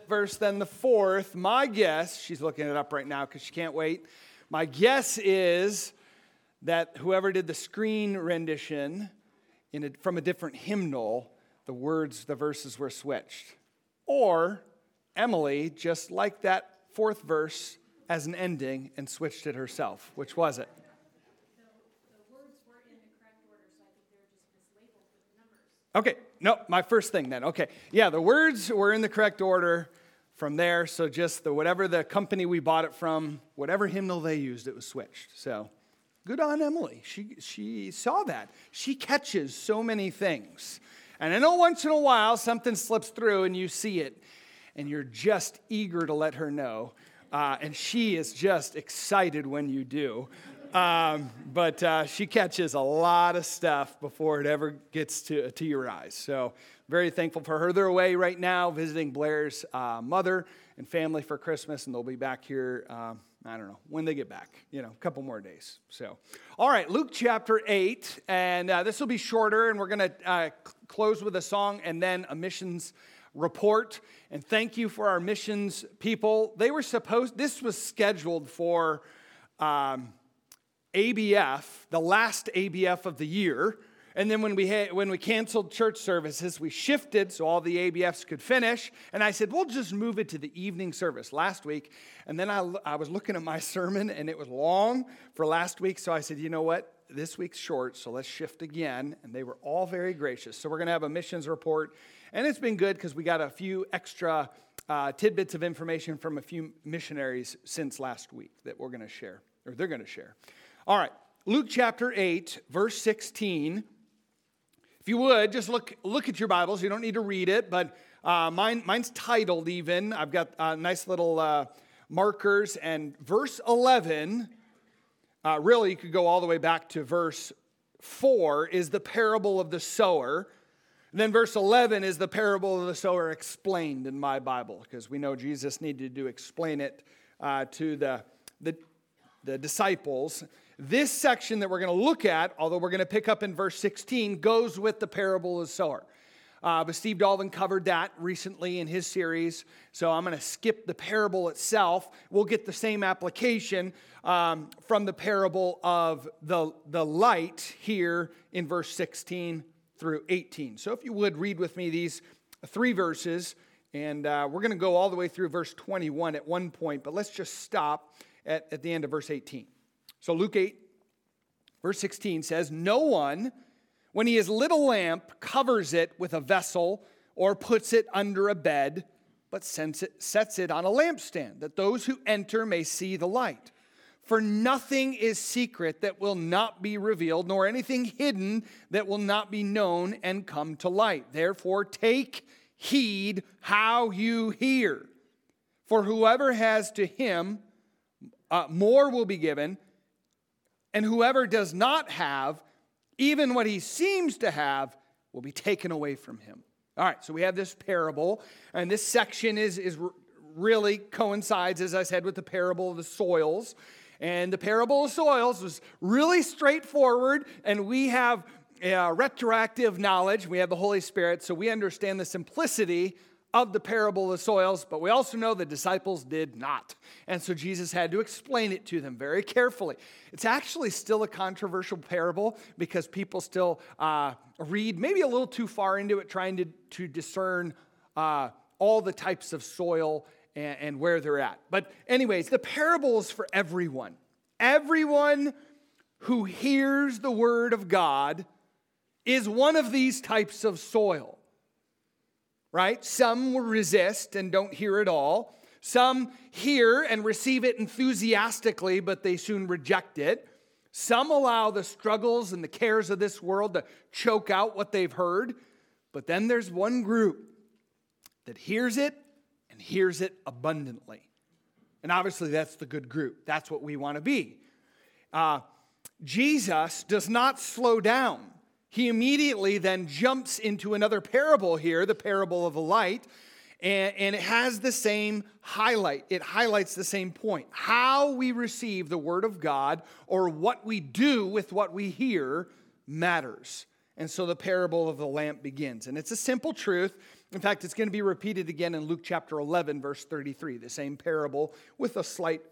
verse than the fourth. My guess, she's looking it up right now because she can't wait. My guess is that whoever did the screen rendition from a different hymnal, the verses were switched. Or Emily just liked that fourth verse as an ending and switched it herself. Which was it? The words were in the correct order, so I think they were just mislabeled with the numbers. Okay, no, my first thing then. Okay, yeah, the words were in the correct order from there, so just whatever the company we bought it from, whatever hymnal they used, it was switched. So good on Emily. She saw that. She catches so many things. And I know once in a while something slips through and you see it, and you're just eager to let her know. And she is just excited when you do. But she catches a lot of stuff before it ever gets to your eyes. So very thankful for her. They're away right now visiting Blair's mother and family for Christmas, and they'll be back here, I don't know, when they get back, a couple more days. So, all right, Luke chapter 8, and this will be shorter, and we're going to close with a song and then a missions report. And thank you for our missions people. This was scheduled for ABF, the last ABF of the year. And then when we canceled church services, we shifted so all the ABFs could finish. And I said, we'll just move it to the evening service last week. And then I was looking at my sermon, and it was long for last week. So I said, you know what? This week's short, so let's shift again. And they were all very gracious. So we're going to have a missions report. And it's been good because we got a few extra tidbits of information from a few missionaries since last week that we're going to share, or they're going to share. All right, Luke chapter 8, verse 16. If you would, just look at your Bibles. You don't need to read it, but mine's titled even. I've got nice little markers. And verse 11, really you could go all the way back to verse 4, is the parable of the sower. And then verse 11 is the parable of the sower explained in my Bible, because we know Jesus needed to explain it to the disciples. This section that we're going to look at, although we're going to pick up in verse 16, goes with the parable of the sower. But Steve Dalvin covered that recently in his series, so I'm going to skip the parable itself. We'll get the same application from the parable of the light here in verse 16 through 18. So if you would, read with me these three verses, and we're going to go all the way through verse 21 at one point, but let's just stop at the end of verse 18. So Luke 8, verse 16 says, "No one, when he has lit a lamp, covers it with a vessel or puts it under a bed, but sets it on a lampstand, that those who enter may see the light. For nothing is secret that will not be revealed, nor anything hidden that will not be known and come to light. Therefore, take heed how you hear. For whoever has to him, more will be given, and whoever does not have, even what he seems to have, will be taken away from him." All right, so we have this parable, and this section is really coincides, as I said, with the parable of the soils. And the parable of soils was really straightforward, and we have retroactive knowledge. We have the Holy Spirit, so we understand the simplicity of the parable of soils, but we also know the disciples did not. And so Jesus had to explain it to them very carefully. It's actually still a controversial parable because people still read maybe a little too far into it, trying to discern all the types of soil and where they're at. But anyways, the parable is for everyone. Everyone who hears the word of God is one of these types of soil. Right? Some will resist and don't hear it all. Some hear and receive it enthusiastically, but they soon reject it. Some allow the struggles and the cares of this world to choke out what they've heard. But then there's one group that hears it and hears it abundantly. And obviously that's the good group. That's what we want to be. Jesus does not slow down. He immediately then jumps into another parable here, the parable of the light, and it has the same highlight. It highlights the same point. How we receive the word of God or what we do with what we hear matters. And so the parable of the lamp begins. And it's a simple truth. In fact, it's going to be repeated again in Luke chapter 11, verse 33, the same parable with a slight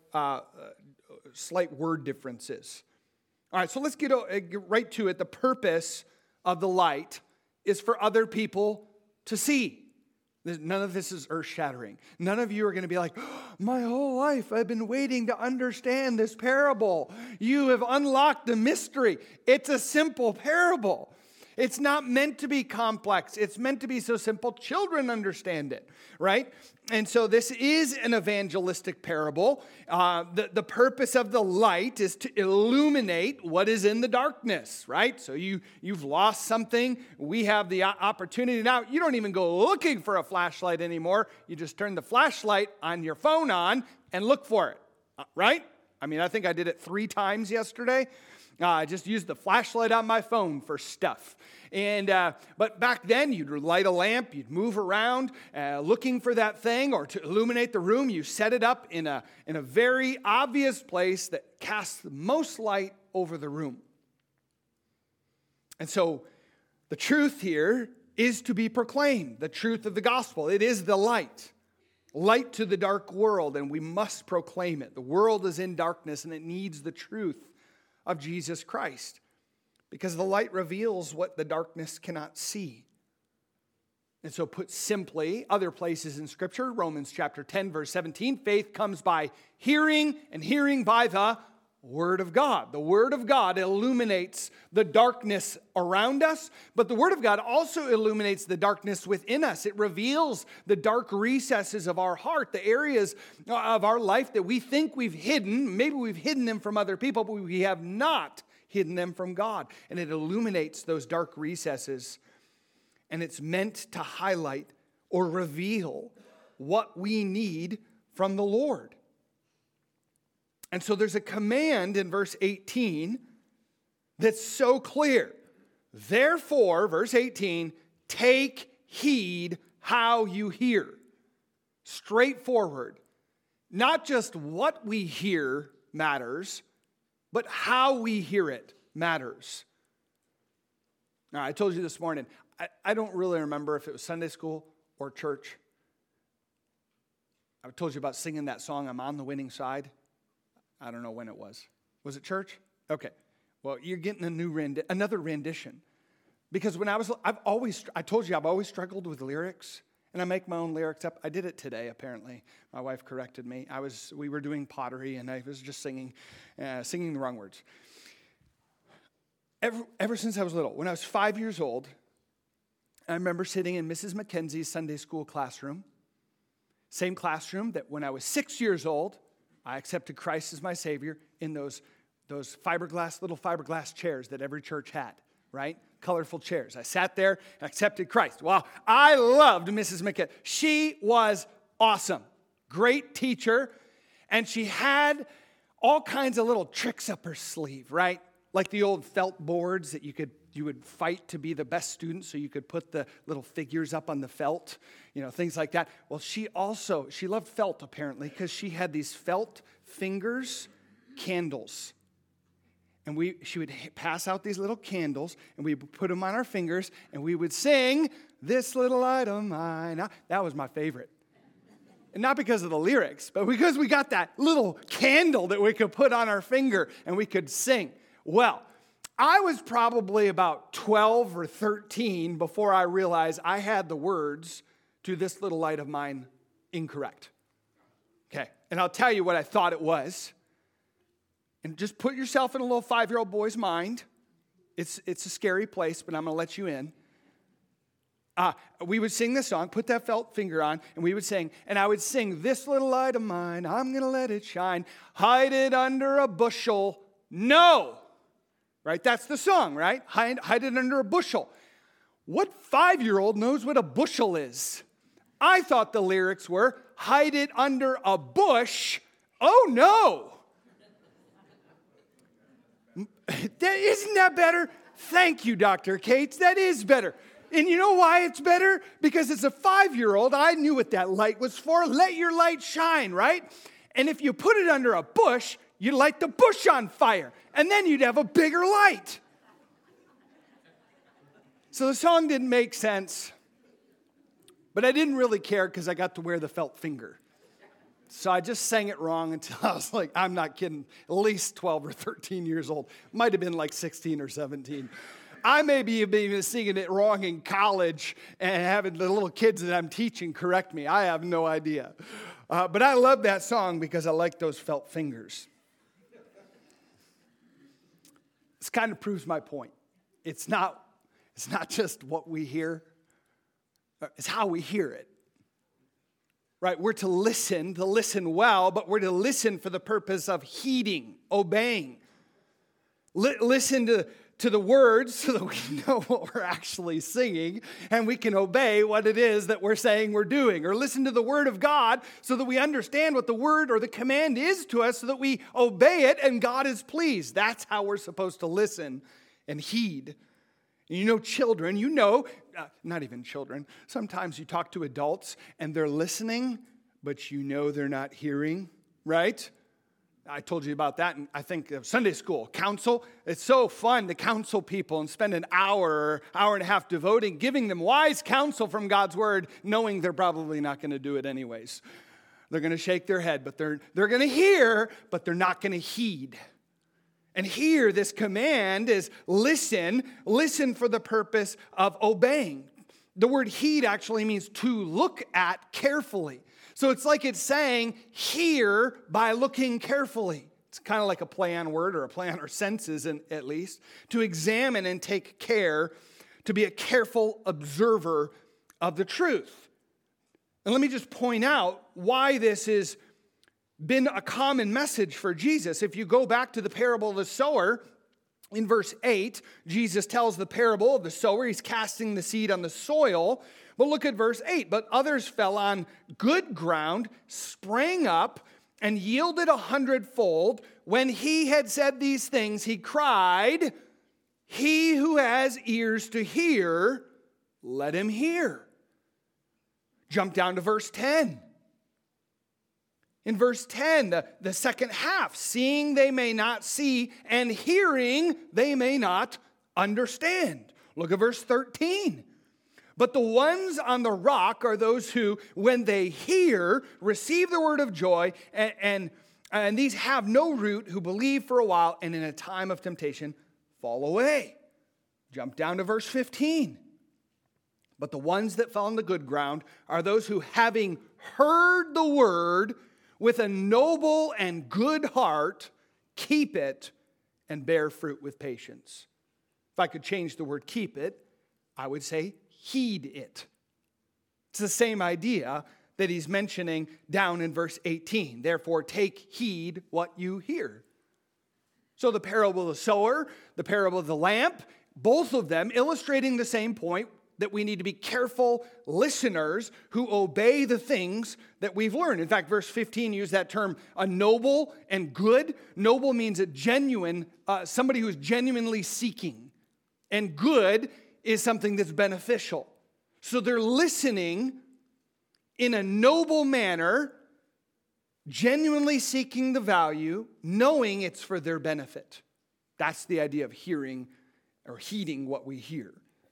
word differences. All right, so let's get right to it. The purpose of the light is for other people to see. None of this is earth-shattering. None of you are going to be like, my whole life I've been waiting to understand this parable. You have unlocked the mystery. It's a simple parable. It's not meant to be complex. It's meant to be so simple children understand it, right? And so this is an evangelistic parable. The purpose of the light is to illuminate what is in the darkness, right? So you've lost something. We have the opportunity now. You don't even go looking for a flashlight anymore. You just turn the flashlight on your phone on and look for it, right? I mean, I think I did it 3 times yesterday. I just used the flashlight on my phone for stuff. But back then, you'd light a lamp, you'd move around looking for that thing, or to illuminate the room, you set it up in a very obvious place that casts the most light over the room. And so the truth here is to be proclaimed, the truth of the gospel. It is the light to the dark world, and we must proclaim it. The world is in darkness, and it needs the truth of Jesus Christ, because the light reveals what the darkness cannot see. And so put simply, other places in Scripture, Romans chapter 10, verse 17, faith comes by hearing, and hearing by the Word of God. The Word of God illuminates the darkness around us, but the Word of God also illuminates the darkness within us. It reveals the dark recesses of our heart, the areas of our life that we think we've hidden. Maybe we've hidden them from other people, but we have not hidden them from God. And it illuminates those dark recesses, and it's meant to highlight or reveal what we need from the Lord. And so there's a command in verse 18 that's so clear. Therefore, verse 18, take heed how you hear. Straightforward. Not just what we hear matters, but how we hear it matters. Now, I told you this morning, I don't really remember if it was Sunday school or church. I told you about singing that song, I'm on the winning side. I don't know when it was. Was it church? Okay. Well, you're getting another rendition. Because when I told you I've always struggled with lyrics, and I make my own lyrics up. I did it today, apparently. My wife corrected me. We were doing pottery, and I was just singing the wrong words. Ever since I was little, when I was 5 years old, I remember sitting in Mrs. McKenzie's Sunday school classroom. Same classroom that when I was 6 years old, I accepted Christ as my Savior in those little fiberglass chairs that every church had, right? Colorful chairs. I sat there and accepted Christ. Wow, I loved Mrs. McKenzie. She was awesome. Great teacher. And she had all kinds of little tricks up her sleeve, right? Like the old felt boards that you would fight to be the best student so you could put the little figures up on the felt, things like that. Well, she loved felt apparently because she had these felt fingers candles. And she would pass out these little candles, and we would put them on our fingers, and we would sing, "This little light of mine." That was my favorite. And not because of the lyrics, but because we got that little candle that we could put on our finger, and we could sing. Well, I was probably about 12 or 13 before I realized I had the words to "This Little Light of Mine" incorrect. Okay, and I'll tell you what I thought it was. And just put yourself in a little 5-year-old boy's mind. It's a scary place, but I'm going to let you in. We would sing this song, put that felt finger on, and we would sing. And I would sing, "This little light of mine, I'm going to let it shine. Hide it under a bushel. No." Right? That's the song, right? Hide it under a bushel. What 5-year-old knows what a bushel is? I thought the lyrics were, "Hide it under a bush. Oh, no." Isn't that better? Thank you, Dr. Cates. That is better. And you know why it's better? Because as a 5-year-old, I knew what that light was for. Let your light shine, right? And if you put it under a bush, you'd light the bush on fire. And then you'd have a bigger light. So the song didn't make sense, but I didn't really care because I got to wear the felt finger. So I just sang it wrong until I was like, I'm not kidding, at least 12 or 13 years old. Might have been like 16 or 17. I may be even singing it wrong in college and having the little kids that I'm teaching correct me. I have no idea. But I love that song because I like those felt fingers. This kind of proves my point. It's not just what we hear, it's how we hear it. Right? We're to listen well, but we're to listen for the purpose of heeding, obeying. Listen to the words so that we know what we're actually singing and we can obey what it is that we're saying we're doing. Or listen to the word of God so that we understand what the word or the command is to us so that we obey it and God is pleased. That's how we're supposed to listen and heed. You know, children, not even children, sometimes you talk to adults and they're listening, but you know they're not hearing, right? I told you about that in, I think, Sunday school. Counsel, it's so fun to counsel people and spend an hour and a half devoting, giving them wise counsel from God's word, knowing they're probably not going to do it anyways. They're going to shake their head, but they're going to hear, but they're not going to heed. And here, this command is listen for the purpose of obeying. The word heed actually means to look at carefully. So it's like it's saying, hear by looking carefully. It's kind of like a play on word or a play on our senses, at least. To examine and take care, to be a careful observer of the truth. And let me just point out why this has been a common message for Jesus. If you go back to the parable of the sower, in verse 8, Jesus tells the parable of the sower. He's casting the seed on the soil. But look at verse 8. But others fell on good ground, sprang up, and yielded 100-fold. When he had said these things, he cried, "He who has ears to hear, let him hear." Jump down to verse 10. In verse 10, the second half, seeing they may not see, and hearing they may not understand. Look at verse 13. But the ones on the rock are those who, when they hear, receive the word of joy, and these have no root, who believe for a while, and in a time of temptation fall away. Jump down to verse 15. But the ones that fell on the good ground are those who, having heard the word, with a noble and good heart, keep it and bear fruit with patience. If I could change the word keep it, I would say heed it. It's the same idea that he's mentioning down in verse 18. Therefore, take heed what you hear. So the parable of the sower, the parable of the lamp, both of them illustrating the same point, that we need to be careful listeners who obey the things that we've learned. In fact, verse 15 used that term, a noble and good. Noble means a genuine, somebody who's genuinely seeking. And good is something that's beneficial. So they're listening in a noble manner, genuinely seeking the value, knowing it's for their benefit. That's the idea of hearing or heeding what we hear.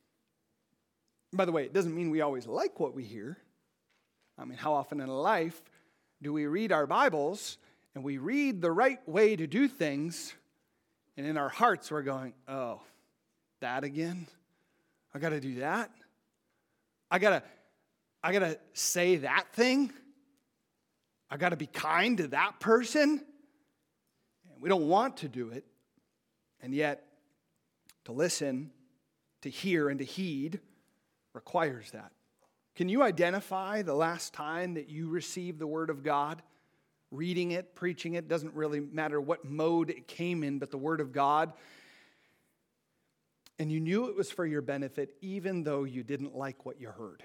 By the way, it doesn't mean we always like what we hear. I mean, how often in life do we read our Bibles and we read the right way to do things, and in our hearts we're going, oh, that again? I got to do that? I got to say that thing? I got to be kind to that person? And we don't want to do it. And yet, to listen, to hear, and to heed requires that. Can you identify the last time that you received the Word of God? Reading it, preaching it, doesn't really matter what mode it came in, but the Word of God. And you knew it was for your benefit, even though you didn't like what you heard.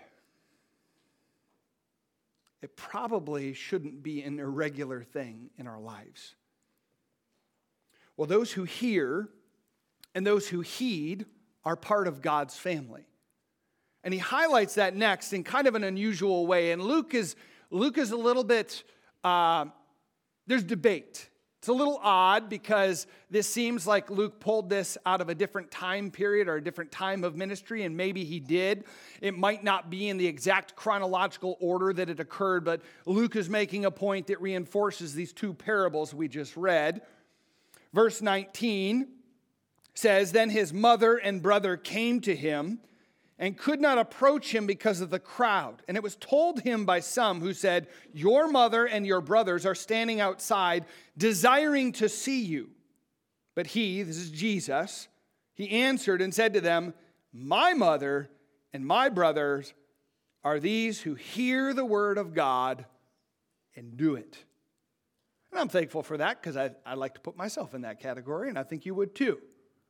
It probably shouldn't be an irregular thing in our lives. Well, those who hear and those who heed are part of God's family. And he highlights that next in kind of an unusual way. And Luke is a little bit, there's debate It's a little odd because this seems like Luke pulled this out of a different time period or a different time of ministry, and maybe he did. It might not be in the exact chronological order that it occurred, but Luke is making a point that reinforces these two parables we just read. Verse 19 says, "Then his mother and brother came to him and could not approach him because of the crowd. And it was told him by some who said, 'Your mother and your brothers are standing outside, desiring to see you.' But he," this is Jesus, "he answered and said to them, 'My mother and my brothers are these who hear the word of God and do it.'" And I'm thankful for that because I like to put myself in that category, and I think you would too.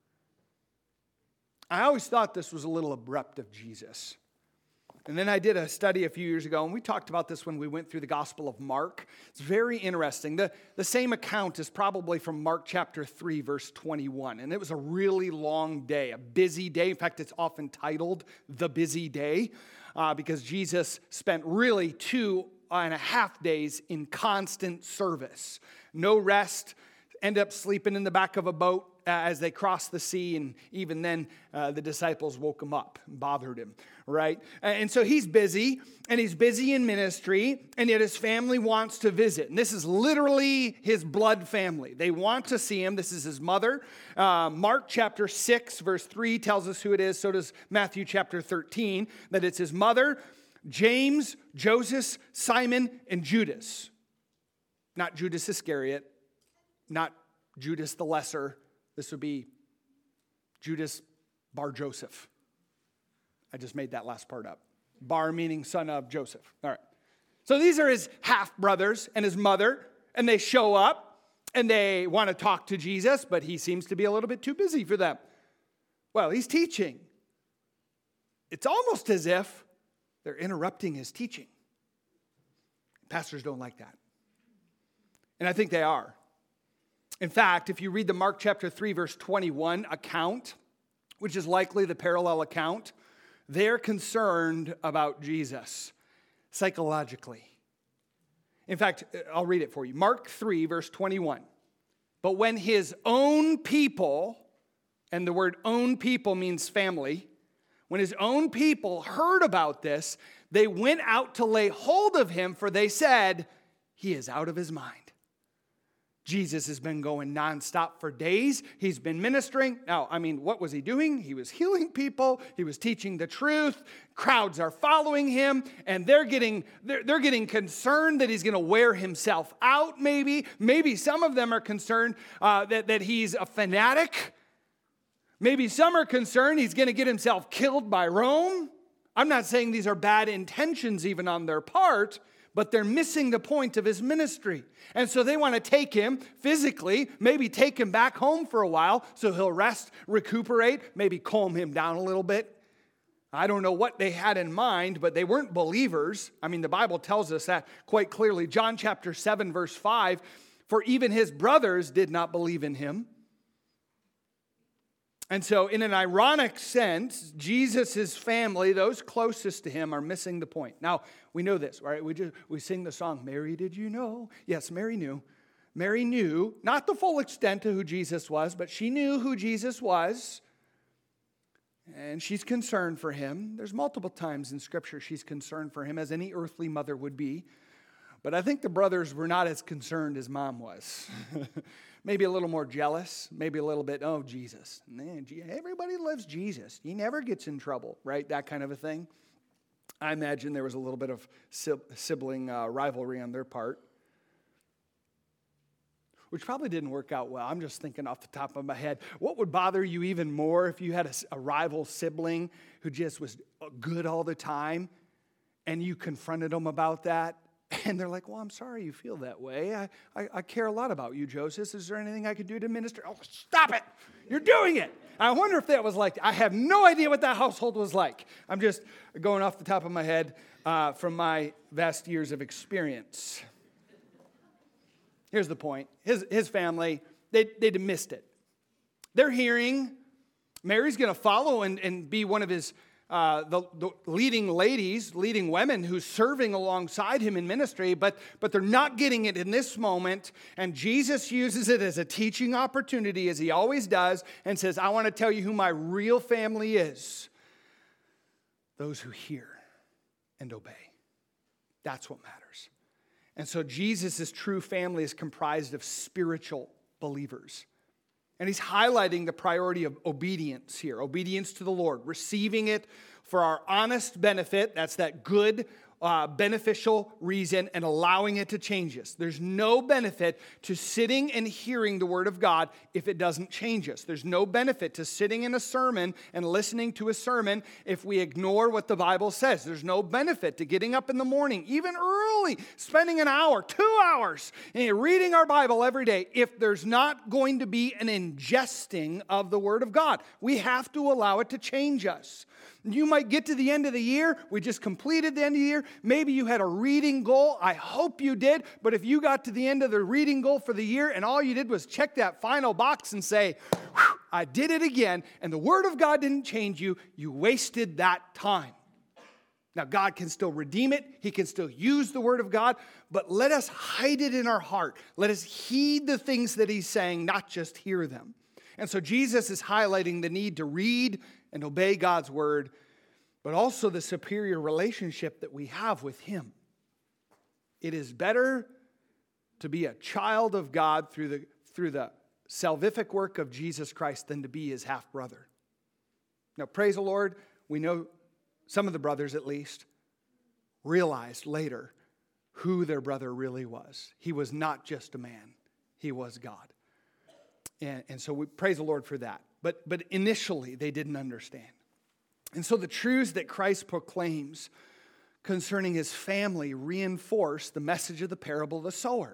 I always thought this was a little abrupt of Jesus. And then I did a study a few years ago, and we talked about this when we went through the Gospel of Mark. It's very interesting. The same account is probably from Mark chapter 3, verse 21. And it was a really long day, a busy day. In fact, it's often titled The Busy Day because Jesus spent really 2.5 days in constant service. No rest, ended up sleeping in the back of a boat as they crossed the sea, and even then the disciples woke him up and bothered him, right? And so he's busy, and he's busy in ministry, and yet his family wants to visit. And this is literally his blood family. They want to see him. This is his mother. Mark chapter 6, verse 3 tells us who it is. So does Matthew chapter 13, that it's his mother, James, Joseph, Simon, and Judas. Not Judas Iscariot, not Judas the Lesser. This would be Judas Bar Joseph. I just made that last part up. Bar meaning son of Joseph. All right. So these are his half-brothers and his mother, and they show up, and they want to talk to Jesus, but he seems to be a little bit too busy for them. Well, he's teaching. It's almost as if they're interrupting his teaching. Pastors don't like that. And I think they are. In fact, if you read the Mark chapter 3, verse 21 account, which is likely the parallel account, they're concerned about Jesus psychologically. In fact, I'll read it for you. Mark 3, verse 21. "But when his own people," and the word own people means family, "when his own people heard about this, they went out to lay hold of him, for they said, 'He is out of his mind.'" Jesus has been going nonstop for days. He's been ministering. Now, what was he doing? He was healing people. He was teaching the truth. Crowds are following him, and they're getting concerned that he's going to wear himself out, maybe. Maybe some of them are concerned that he's a fanatic. Maybe some are concerned he's going to get himself killed by Rome. I'm not saying these are bad intentions even on their part, but they're missing the point of his ministry. And so they want to take him physically, maybe take him back home for a while so he'll rest, recuperate, maybe calm him down a little bit. I don't know what they had in mind, but they weren't believers. The Bible tells us that quite clearly. John chapter 7, verse 5, "For even his brothers did not believe in him." And so in an ironic sense, Jesus' family, those closest to him, are missing the point. Now, we know this, right? We sing the song, "Mary, did you know?" Yes, Mary knew. Mary knew, not the full extent of who Jesus was, but she knew who Jesus was. And she's concerned for him. There's multiple times in Scripture she's concerned for him, as any earthly mother would be. But I think the brothers were not as concerned as mom was. Maybe a little more jealous, maybe a little bit, "Oh, Jesus. Man, everybody loves Jesus. He never gets in trouble," right? That kind of a thing. I imagine there was a little bit of sibling rivalry on their part, which probably didn't work out well. I'm just thinking off the top of my head. What would bother you even more if you had a rival sibling who just was good all the time and you confronted them about that? And they're like, "Well, I'm sorry you feel that way. I care a lot about you, Joseph. Is there anything I could do to minister?" "Oh, stop it. You're doing it." I wonder if that was like, I have no idea what that household was like. I'm just going off the top of my head from my vast years of experience. Here's the point. His family, they missed it. They're hearing Mary's going to follow and be one of his the leading ladies, leading women who's serving alongside him in ministry, but they're not getting it in this moment. And Jesus uses it as a teaching opportunity, as he always does, and says, I want to tell you who my real family is. Those who hear and obey. That's what matters. And so Jesus' true family is comprised of spiritual believers. And he's highlighting the priority of obedience here. Obedience to the Lord. Receiving it for our honest benefit. That's that good, beneficial reason, and allowing it to change us. There's no benefit to sitting and hearing the Word of God if it doesn't change us. There's no benefit to sitting in a sermon and listening to a sermon if we ignore what the Bible says. There's no benefit to getting up in the morning, even early, spending an hour, 2 hours, reading our Bible every day if there's not going to be an ingesting of the Word of God. We have to allow it to change us. You might get to the end of the year. We just completed the end of the year. Maybe you had a reading goal. I hope you did. But if you got to the end of the reading goal for the year and all you did was check that final box and say, I did it again, and the Word of God didn't change you, you wasted that time. Now, God can still redeem it. He can still use the Word of God. But let us hide it in our heart. Let us heed the things that he's saying, not just hear them. And so Jesus is highlighting the need to read and obey God's word, but also the superior relationship that we have with him. It is better to be a child of God through the salvific work of Jesus Christ than to be his half-brother. Now, praise the Lord, we know some of the brothers at least realized later who their brother really was. He was not just a man. He was God. And so we praise the Lord for that. But initially, they didn't understand. And so the truths that Christ proclaims concerning his family reinforce the message of the parable of the sower.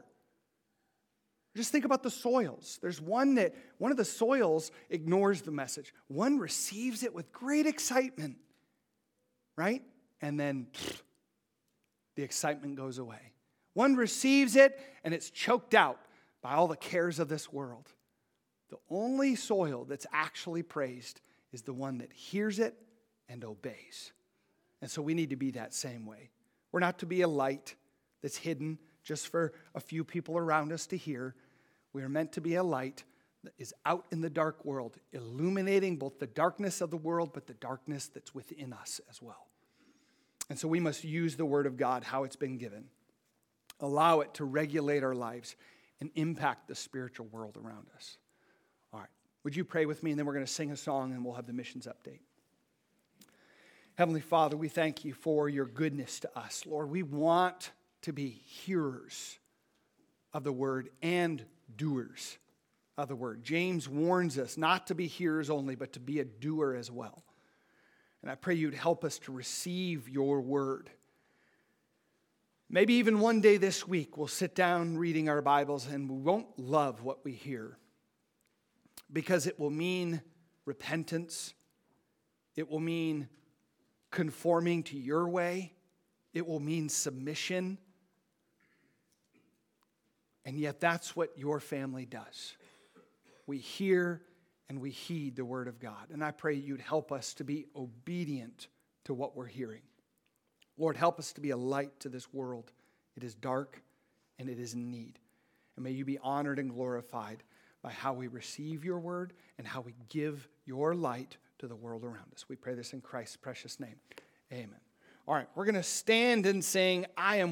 Just think about the soils. There's one of the soils ignores the message. One receives it with great excitement, right? And then the excitement goes away. One receives it and it's choked out by all the cares of this world. The only soil that's actually praised is the one that hears it and obeys. And so we need to be that same way. We're not to be a light that's hidden just for a few people around us to hear. We are meant to be a light that is out in the dark world, illuminating both the darkness of the world, but the darkness that's within us as well. And so we must use the Word of God, how it's been given. Allow it to regulate our lives and impact the spiritual world around us. All right, would you pray with me, and then we're going to sing a song, and we'll have the missions update. Heavenly Father, we thank you for your goodness to us. Lord, we want to be hearers of the word and doers of the word. James warns us not to be hearers only, but to be a doer as well. And I pray you'd help us to receive your word. Maybe even one day this week we'll sit down reading our Bibles and we won't love what we hear, because it will mean repentance. It will mean conforming to your way. It will mean submission. And yet that's what your family does. We hear and we heed the word of God. And I pray you'd help us to be obedient to what we're hearing. Lord, help us to be a light to this world. It is dark and it is in need. And may you be honored and glorified by how we receive your word and how we give your light to the world around us. We pray this in Christ's precious name. Amen. All right, we're going to stand and sing, I Am